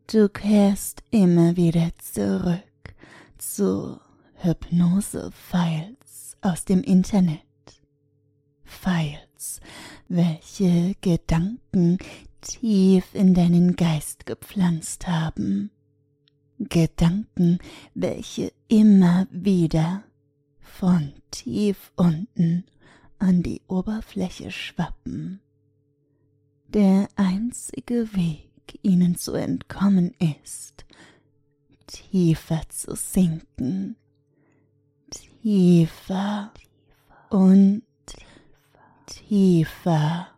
Du kehrst immer wieder zurück zu Hypnose-Files aus dem Internet. Files, welche Gedanken tief in deinen Geist gepflanzt haben. Gedanken, welche immer wieder von tief unten an die Oberfläche schwappen. Der einzige Weg, ihnen zu entkommen, ist, tiefer zu sinken, tiefer und tiefer